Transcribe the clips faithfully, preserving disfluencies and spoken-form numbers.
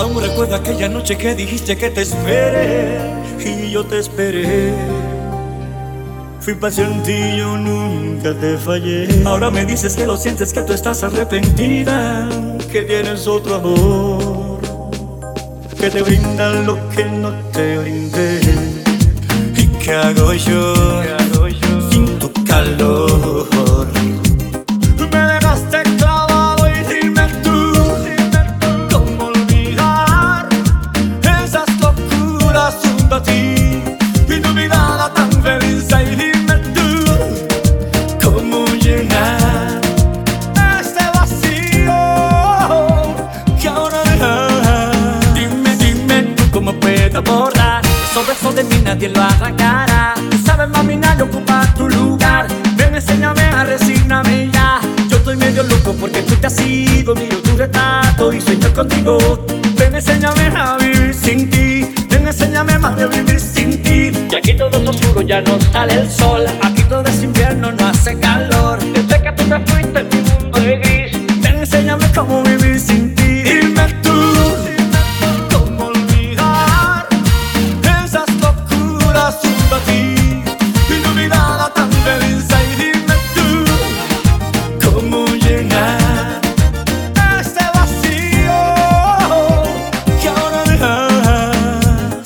Aún recuerdo aquella noche que dijiste que te esperé y yo te esperé. Fui paciente y yo nunca te fallé. Ahora me dices que lo sientes, que tú estás arrepentida, que tienes otro amor, que te brinda lo que no te brindé. ¿Y qué hago yo, ¿Qué hago yo? Sin tu calor? Me dejaste clavado y dime tú, ¿cómo olvidar esas locuras junto a ti? Y tu mirada tan feliz, y dime tú, ¿cómo llenar este vacío que ahora dejas? Dime, dime tú, ¿cómo puedo abordar esos besos de mí? Nadie lo arrancará. Tú sabes, mami, nadie ocupa tu lugar. Ven, enséñame a resignarme ya. Yo estoy medio loco porque tú te has ido. Miro tu retrato y sueño contigo. Ven, enséñame a vivir sin ti. Ven, enséñame más de vivir sin ti. Y aquí todo es oscuro, ya no sale el sol. Aquí todo es invierno, no hace calor. Desde que tú te fuiste, mi mundo es gris. Ven, enséñame cómo vivir sin ti. Dime tú, cómo olvidar esas locuras junto a ti. Y tu mirada tan feliz, y dime tú, cómo llenar este vacío que ahora dejas.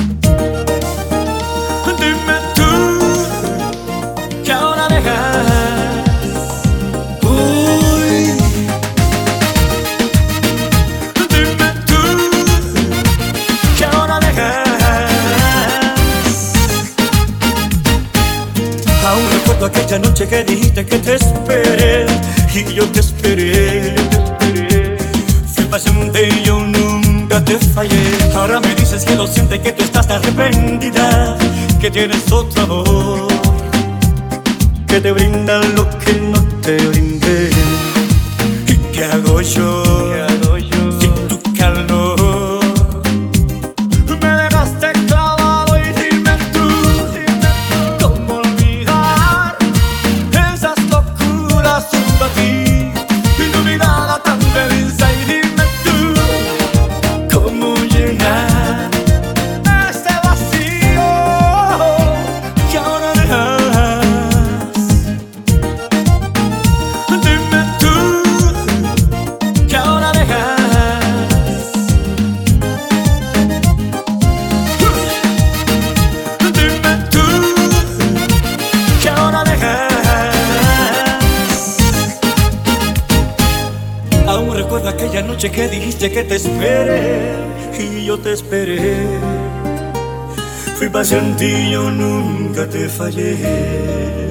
Dime tú, que ahora dejas. Uy, dime tú, que ahora dejas. Aún recuerdo aquella noche que dijiste que te esperé y yo te esperé. Fui paciente y yo nunca te fallé. Ahora me dices que lo sientes, que tú estás arrepentida, que tienes otro amor, que te brinda lo que no te brindé. ¿Y qué hago yo, ¿Qué hago yo? Sin tu calor? Me dejaste clavado y dime tú, ¿cómo olvidar esas locuras junto a ti? Y tu mirada tan feliz, y dime tú, ¿cómo llenar este vacío que ahora dejas? Dime tú, que ahora dejas. Dime tú, que ahora dejas. Aún recuerdo aquella noche que dijiste que te esperé y yo te esperé. Fui paciente y yo nunca te fallé.